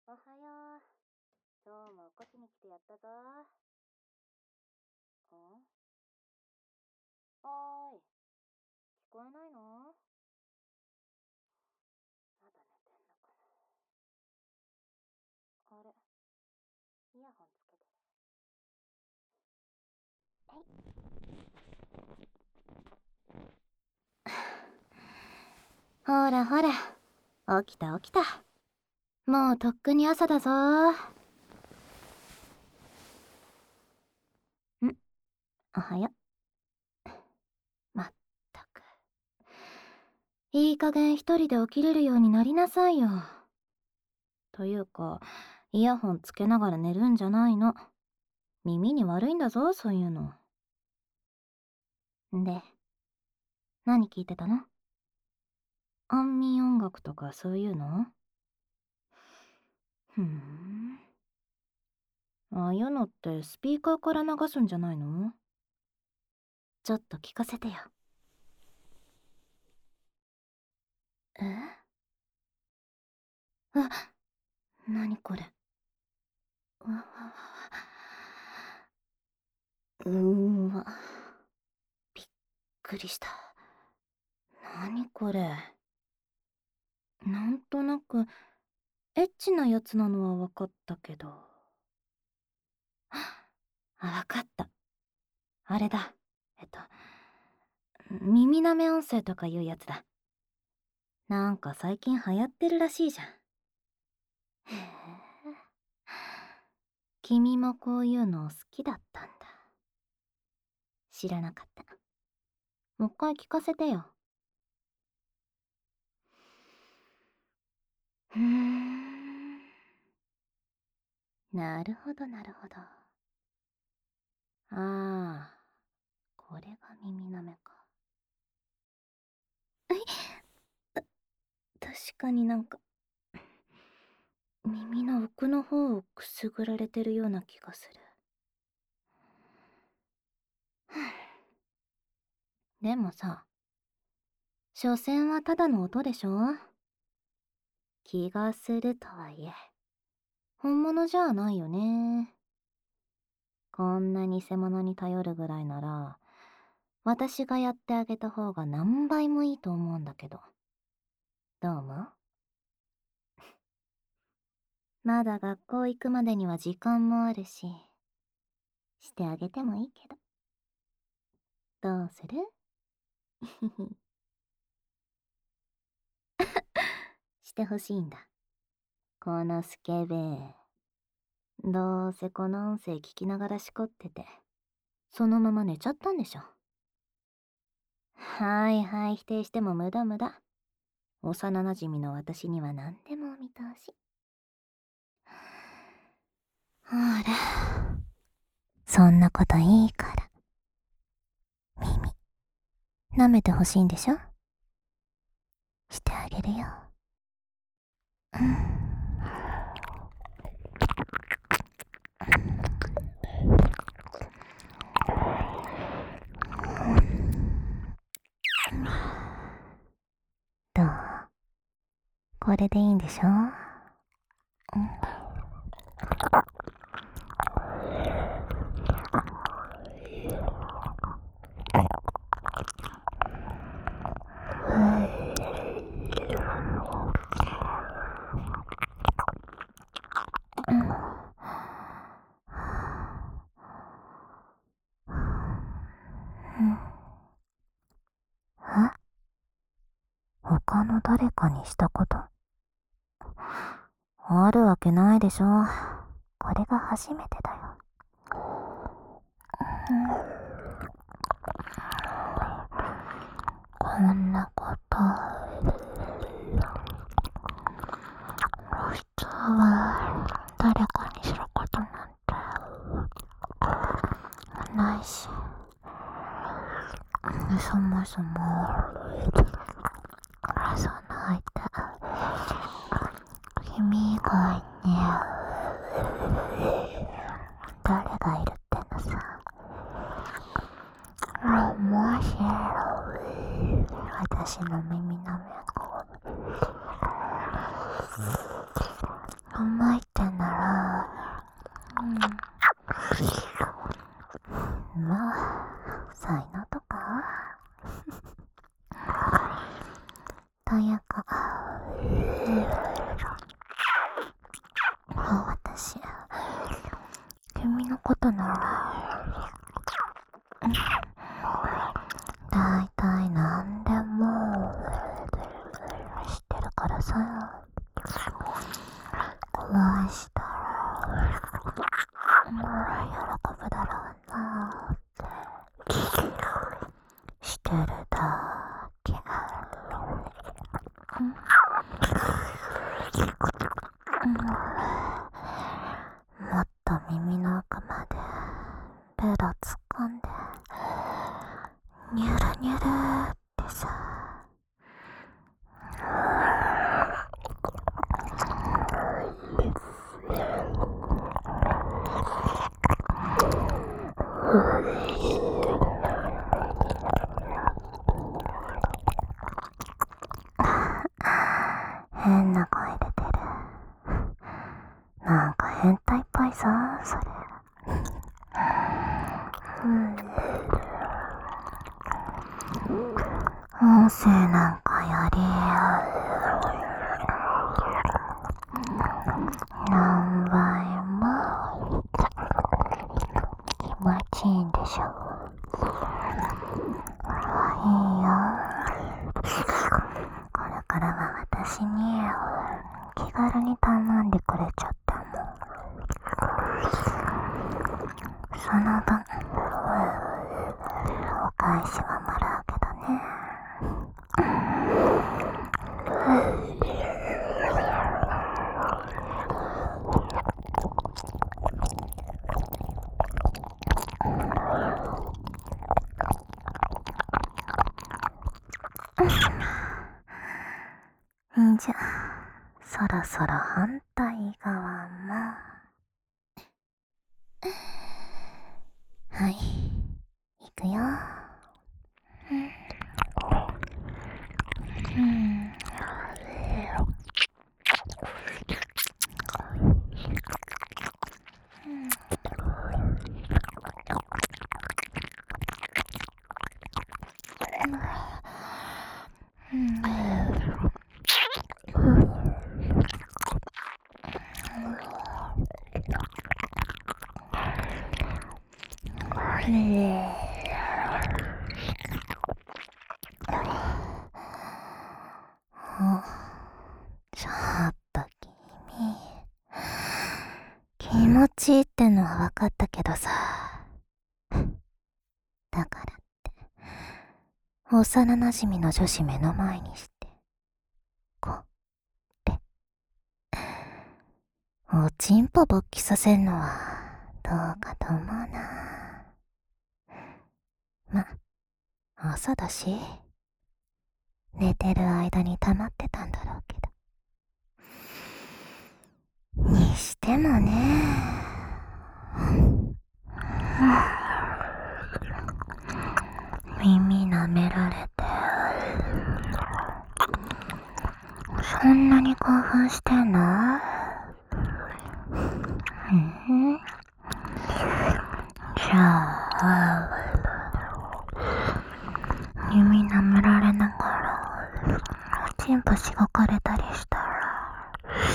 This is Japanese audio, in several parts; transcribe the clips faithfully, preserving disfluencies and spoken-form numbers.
おはよう。今日も起こしに来てやったぞ。ん？おーい、聞こえないの？まだ寝てんのかな。あれ、イヤホンつけてる。ほらほら、起きた起きた。もうとっくに朝だぞ。ん？おはよ。まったく。いい加減一人で起きれるようになりなさいよ。というか、イヤホンつけながら寝るんじゃないの。耳に悪いんだぞ、そういうの。で、何聞いてたの？安眠音楽とかそういうの？ふーん。ああいうのってスピーカーから流すんじゃないの？ちょっと聞かせてよ。え？あ、なにこれ。わわわ。うーんわ。びっくりした。なにこれ。なんとなく、エッチなやつなのはわかったけど。あ、わかった。あれだ。えっと、耳舐め音声とかいうやつだ。なんか最近流行ってるらしいじゃん。へえ。君もこういうの好きだったんだ。知らなかった。もう一回聞かせてよ。ふーん。なるほどなるほど。ああ、これが耳舐めか。えた、確かになんか、耳の奥の方をくすぐられてるような気がする。でもさ、所詮はただの音でしょ？気がするとはいえ、本物じゃないよね。こんな偽物に頼るぐらいなら、私がやってあげた方が何倍もいいと思うんだけど。どう思う？まだ学校行くまでには時間もあるし、してあげてもいいけど。どうする？してほしいんだ。このスケベ。どうせこの音声聞きながらしこってて、そのまま寝ちゃったんでしょ。はいはい、否定しても無駄無駄。幼馴染の私には何でもお見通し。ほら、そんなこといいから。耳、舐めてほしいんでしょ？してあげるよ。うん。どう？これでいいんでしょ？うん。あ？他の誰かにしたこと？あるわけないでしょ。これが初めてだよ。こんなこと、普通は誰かにすることなんてないし、そもそもその相手、君以外に誰がいるってのさ。もし私の耳の目をまいってんなら、うん、まあ才能とかというか、うん、私君のことなら、うん、だいたいなんでも知ってるからさ、恋したら、うん、喜ぶだろうなってしてるだけ、うん、うん、もっと耳の奥までベロ突っ込んでニュルニュルってさ、変な声出てる。なんか変態っぽいぞそれ。うん、音声なんかより何倍も気持ちいいんでしょ。いいよ、これからは私に気軽に頼んでくれちゃっても、その分お返しはもらうけどね。じゃあそろそろ反対側も。はい、いくよ。うん、うん、ちょっと君、気持ちいいってのは分かったけどさ、だからって幼なじみの女子目の前にしてこれおちんぽ勃起させんのはどうかと思うな。ま、朝だし寝てる間に溜まってたんだろうけど、にしてもね、耳舐められてそんなに興奮してんの？うん、じゃあ耳舐められながらおちんぽしごかれたりしたら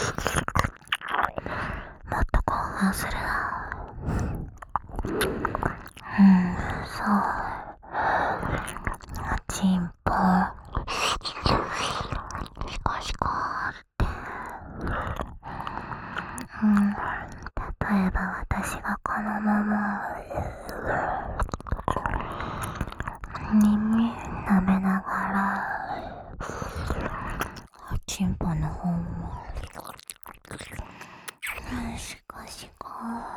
もっと興奮するわ。うん、そう、おちんぽシコシコって、うん、例えば私がこのまま耳舐めながらおちんぽの方もシコシコ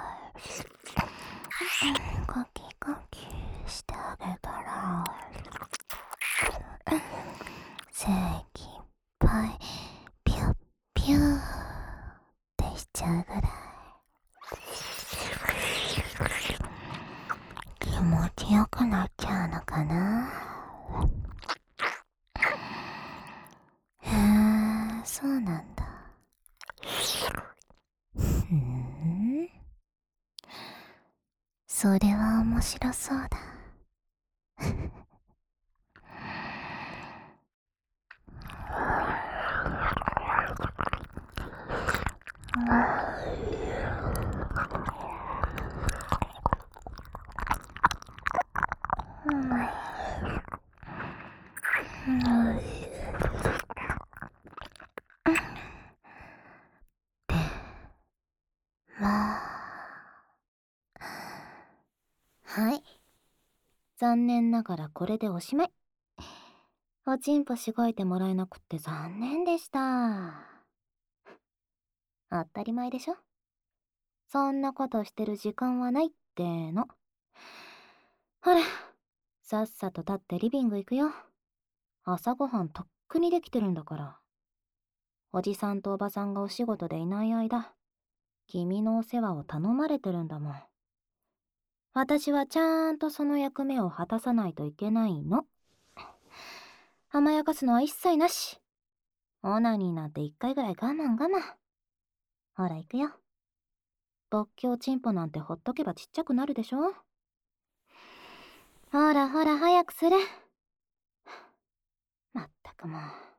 コキコキしてあげたら精気いっぱいピュッピューってしちゃうぐらい気持ちよくなっちゃうのかな。へえ、そうなんだ。 それは面白そうだ。で、まあ。 はい。残念ながらこれでおしまい。おちんぽしごいてもらえなくって残念でした。当たり前でしょ。そんなことしてる時間はないっての。ほら、さっさと立ってリビング行くよ。朝ごはんとっくにできてるんだから。おじさんとおばさんがお仕事でいない間、君のお世話を頼まれてるんだもん。私はちゃんとその役目を果たさないといけないの。甘やかすのは一切なし。オナニーなんて一回ぐらい我慢我慢。ほら行くよ。勃起チンポなんてほっとけばちっちゃくなるでしょ。ほらほら早くする。まったくもう。